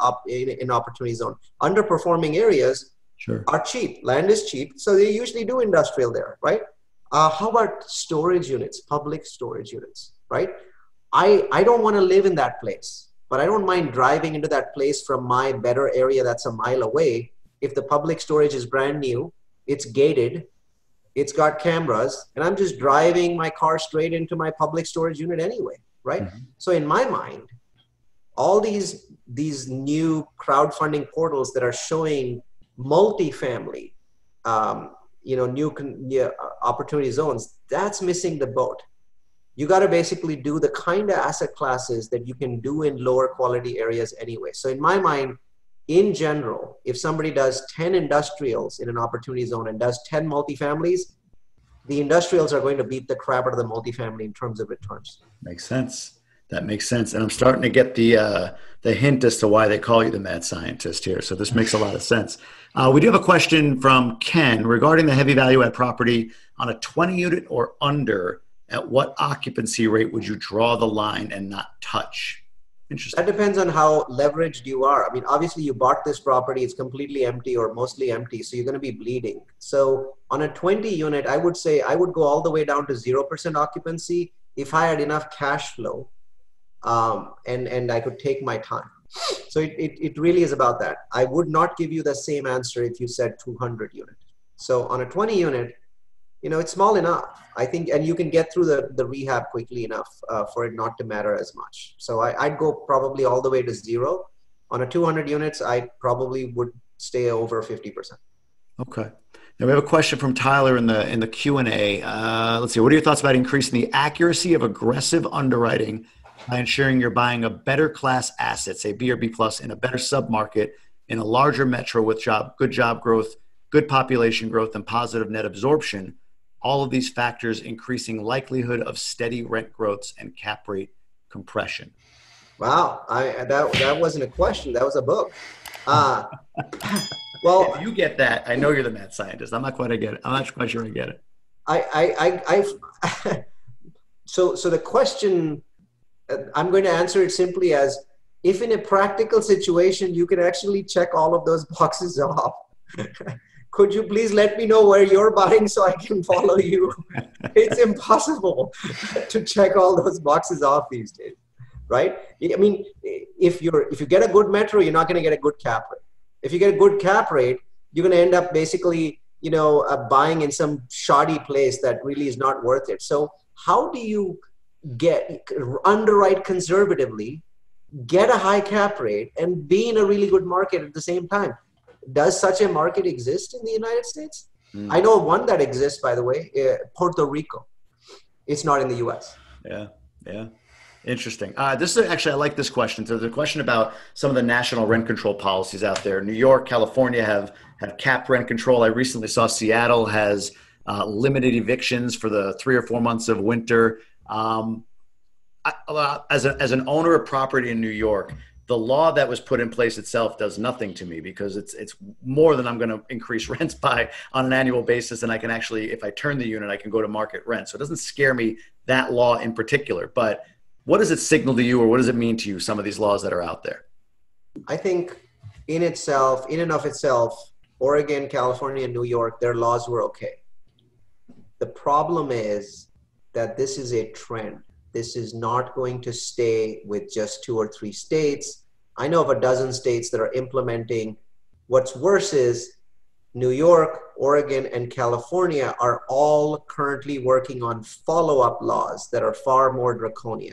an opportunity zone? Underperforming areas are cheap. Land is cheap, so they usually do industrial there, right? How about storage units, public storage units, right? I don't want to live in that place, but I don't mind driving into that place from my better area that's a mile away. If the public storage is brand new, it's gated, it's got cameras, and I'm just driving my car straight into my public storage unit anyway, right? Mm-hmm. So in my mind, all these new crowdfunding portals that are showing multifamily, new opportunity zones, that's missing the boat. You got to basically do the kind of asset classes that you can do in lower quality areas anyway. So in my mind, in general, if somebody does 10 industrials in an opportunity zone and does 10 multifamilies, the industrials are going to beat the crap out of the multifamily in terms of returns. Makes sense. That makes sense. And I'm starting to get the hint as to why they call you the mad scientist here. So this makes a lot of sense. We do have a question from Ken regarding the heavy value add property on a 20 unit or under. At what occupancy rate would you draw the line and not touch? Interesting. That depends on how leveraged you are. I mean, obviously you bought this property, it's completely empty or mostly empty, so you're going to be bleeding. So on a 20 unit, I would say I would go all the way down to 0% occupancy if I had enough cash flow. And I could take my time. So it really is about that. I would not give you the same answer if you said 200 unit. So on a 20 unit, it's small enough, I think, and you can get through the rehab quickly enough for it not to matter as much. So I'd go probably all the way to 0. On a 200 units, I probably would stay over 50%. Okay. Now we have a question from Tyler in the Q&A. Let's see. What are your thoughts about increasing the accuracy of aggressive underwriting by ensuring you're buying a better class asset, say B or B plus, in a better submarket in a larger metro with good job growth, good population growth, and positive net absorption? All of these factors increasing likelihood of steady rent growths and cap rate compression. Wow, that wasn't a question. That was a book. Well, if you get that, I know you're the mad scientist. I'm not quite sure I get it. So the question, I'm going to answer it simply as, if in a practical situation you can actually check all of those boxes off, could you please let me know where you're buying so I can follow you? It's impossible to check all those boxes off these days, right? I mean, if you get a good metro, you're not going to get a good cap rate. If you get a good cap rate, you're going to end up basically, buying in some shoddy place that really is not worth it. So how do you underwrite conservatively, get a high cap rate, and be in a really good market at the same time? Does such a market exist in the United States? I know one that exists, by the way, Puerto Rico. It's not in the US. Yeah. Interesting. This is actually, I like this question. So there's a question about some of the national rent control policies out there. New York, California have capped rent control. I recently saw Seattle has limited evictions for the 3 or 4 months of winter. As an owner of property in New York, the law that was put in place itself does nothing to me, because it's more than I'm going to increase rents by on an annual basis. And I can actually, if I turn the unit, I can go to market rent. So it doesn't scare me, that law in particular. But what does it signal to you, or what does it mean to you, some of these laws that are out there? I think in and of itself, Oregon, California, and New York, their laws were okay. The problem is that this is a trend. This is not going to stay with just 2 or 3 states. I know of a dozen states that are implementing. What's worse is New York, Oregon, and California are all currently working on follow-up laws that are far more draconian.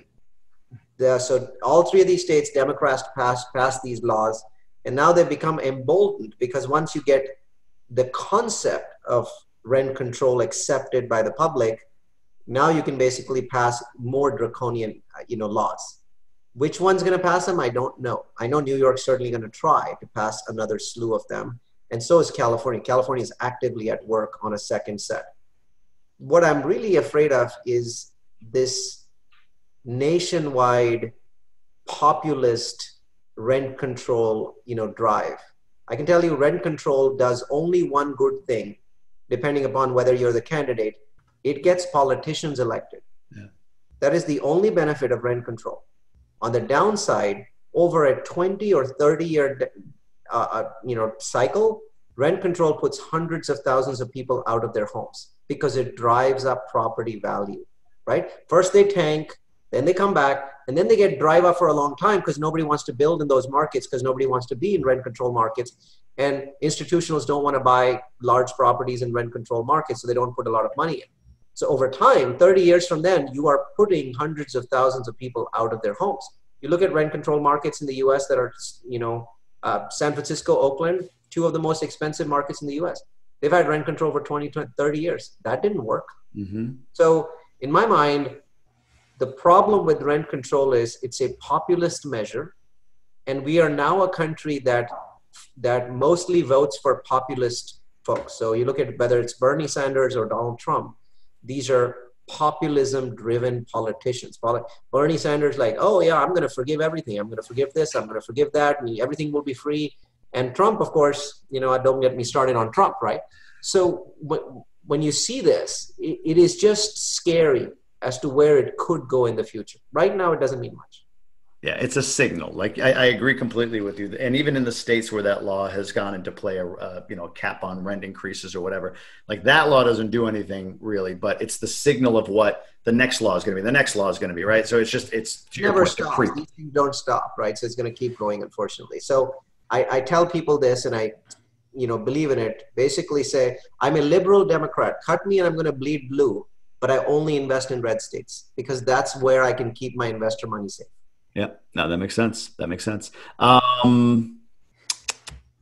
So all 3 of these states, Democrats passed these laws, and now they've become emboldened, because once you get the concept of rent control accepted by the public, now you can basically pass more draconian, laws. Which one's going to pass them? I don't know. I know New York's certainly going to try to pass another slew of them, and so is California. California is actively at work on a second set. What I'm really afraid of is this nationwide populist rent control, drive. I can tell you, rent control does only one good thing, depending upon whether you're the candidate. It gets politicians elected. Yeah. That is the only benefit of rent control. On the downside, over a 20 or 30-year cycle, rent control puts hundreds of thousands of people out of their homes, because it drives up property value, right? First they tank, then they come back, and then they drive up for a long time, because nobody wants to build in those markets, because nobody wants to be in rent control markets. And institutionals don't want to buy large properties in rent control markets, so they don't put a lot of money in. So over time, 30 years from then, you are putting hundreds of thousands of people out of their homes. You look at rent control markets in the US that are, San Francisco, Oakland, 2 of the most expensive markets in the US. They've had rent control for 20, 30 years. That didn't work. Mm-hmm. So in my mind, the problem with rent control is it's a populist measure. And we are now a country that mostly votes for populist folks. So you look at whether it's Bernie Sanders or Donald Trump, these are populism-driven politicians. Bernie Sanders, like, oh yeah, I'm going to forgive everything. I'm going to forgive this. I'm going to forgive that. And everything will be free. And Trump, of course, don't get me started on Trump, right? So when you see this, it is just scary as to where it could go in the future. Right now, it doesn't mean much. Yeah, it's a signal. Like I agree completely with you. And even in the states where that law has gone into play, a cap on rent increases or whatever, like that law doesn't do anything really, but it's the signal of what the next law is going to be. The next law is going to be, right? So it's never stops. These things don't stop, right? So it's going to keep going, unfortunately. So I tell people this, and I, believe in it. Basically, say I'm a liberal Democrat. Cut me, and I'm going to bleed blue. But I only invest in red states, because that's where I can keep my investor money safe. Yeah, no, that makes sense. That makes sense.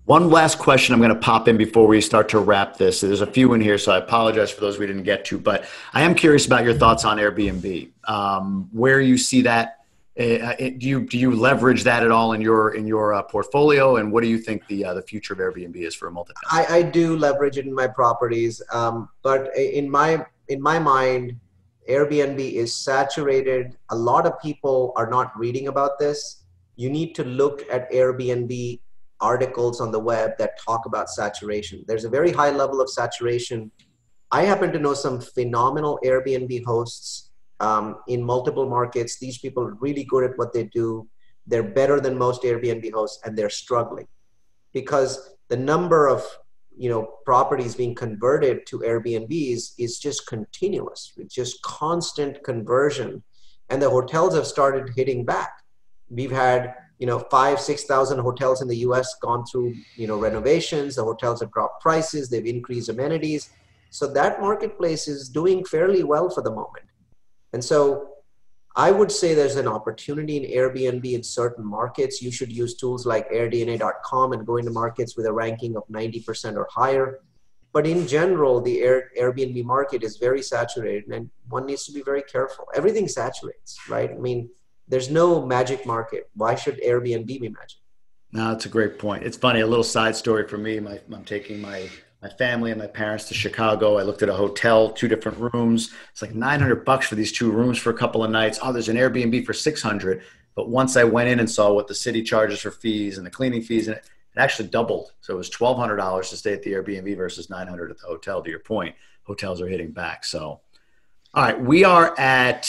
One last question I'm going to pop in before we start to wrap this. There's a few in here, so I apologize for those we didn't get to, but I am curious about your thoughts on Airbnb. Where you see that, do you leverage that at all in your portfolio, and what do you think the future of Airbnb is for a multifamily? I do leverage it in my properties, but in my mind, Airbnb is saturated. A lot of people are not reading about this. You need to look at Airbnb articles on the web that talk about saturation. There's a very high level of saturation. I happen to know some phenomenal Airbnb hosts in multiple markets. These people are really good at what they do. They're better than most Airbnb hosts, and they're struggling because the number of properties being converted to Airbnbs is just continuous. It's just constant conversion, and the hotels have started hitting back. We've had 5,000-6,000 hotels in the US gone through renovations. The hotels have dropped prices, they've increased amenities. So that marketplace is doing fairly well for the moment. And so I would say there's an opportunity in Airbnb in certain markets. You should use tools like airdna.com and go into markets with a ranking of 90% or higher. But in general, the Airbnb market is very saturated, and one needs to be very careful. Everything saturates, right? I mean, there's no magic market. Why should Airbnb be magic? No, that's a great point. It's funny, a little side story for me. I'm taking my family and my parents to Chicago. I looked at a hotel, 2 different rooms. It's like $900 for these 2 rooms for a couple of nights. Oh, there's an Airbnb for $600. But once I went in and saw what the city charges for fees and the cleaning fees, and it actually doubled. So it was $1,200 to stay at the Airbnb versus $900 at the hotel. To your point, hotels are hitting back. So, all right, we are at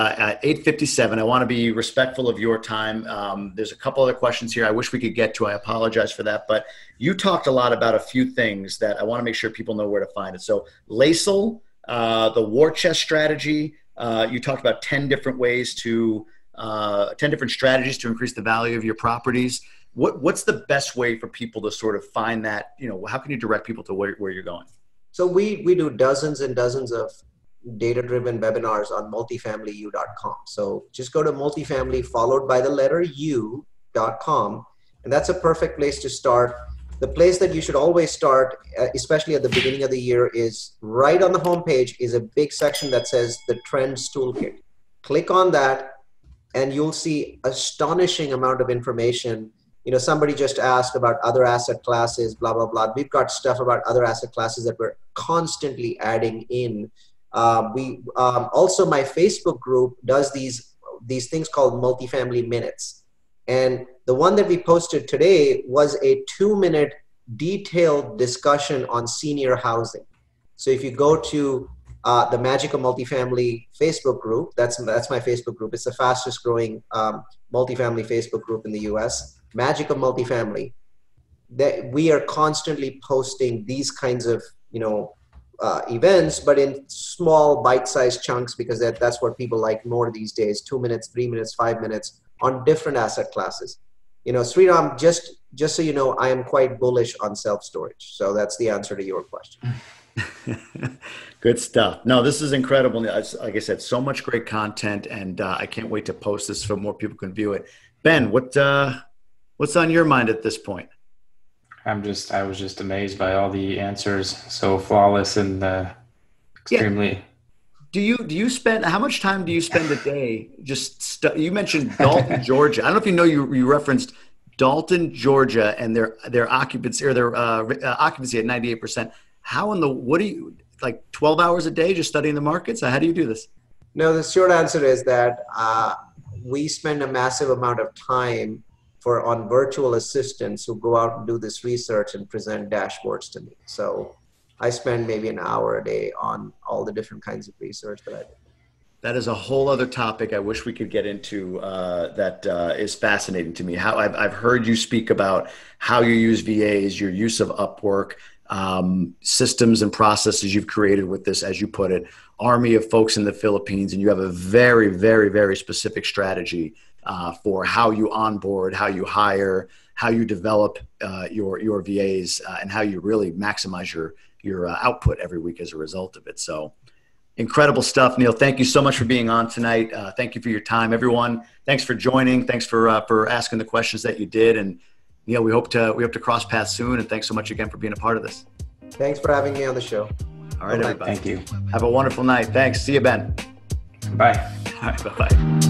8:57. I want to be respectful of your time. There's a couple other questions here I wish we could get to. I apologize for that. But you talked a lot about a few things that I want to make sure people know where to find it. So Lae'zel, the war chest strategy, you talked about 10 different ways to, 10 different strategies to increase the value of your properties. What's the best way for people to sort of find that, how can you direct people to where you're going? So we do dozens and dozens of data-driven webinars on multifamilyu.com. So just go to multifamily followed by the letter u.com, and that's a perfect place to start. The place that you should always start, especially at the beginning of the year, is right on the homepage is a big section that says the Trends Toolkit. Click on that, and you'll see astonishing amount of information. Somebody just asked about other asset classes, blah, blah, blah. We've got stuff about other asset classes that we're constantly adding in. Also, my Facebook group does these things called multifamily minutes, and the one that we posted today was a 2-minute detailed discussion on senior housing. So if you go to the Magic of Multifamily Facebook group, that's my Facebook group. It's the fastest growing multifamily Facebook group in the US. Magic of Multifamily. That we are constantly posting these kinds of events, but in small bite-sized chunks, because that's what people like more these days. 2 minutes, 3 minutes, 5 minutes on different asset classes. Sriram, just so you know, I am quite bullish on self-storage. So that's the answer to your question. Good stuff. No, this is incredible. Like I said, so much great content, and I can't wait to post this so more people can view it. Ben, what's on your mind at this point? I was just amazed by all the answers, so flawless and extremely. Yeah. Do you spend, how much time do you spend a day just you mentioned Dalton, Georgia. I don't know if you know, you referenced Dalton, Georgia, and their occupancy or their occupancy at 98%. What do you, like 12 hours a day just studying the markets? How do you do this? No, the short answer is that we spend a massive amount of time on virtual assistants who go out and do this research and present dashboards to me. So I spend maybe an hour a day on all the different kinds of research that I do. That is a whole other topic I wish we could get into that is fascinating to me. How I've heard you speak about how you use VAs, your use of Upwork, systems and processes you've created with this, as you put it, army of folks in the Philippines, and you have a very, very, very specific strategy for how you onboard, how you hire, how you develop your VAs, and how you really maximize your output every week as a result of it. So incredible stuff, Neil. Thank you so much for being on tonight. Thank you for your time, everyone. Thanks for joining. Thanks for asking the questions that you did. And Neil, we hope to cross paths soon, and thanks so much again for being a part of this. Thanks for having me on the show. All right, Bye-bye. everybody. Thank you. Have a wonderful night. Thanks. See you, Ben. Bye. All right, bye-bye.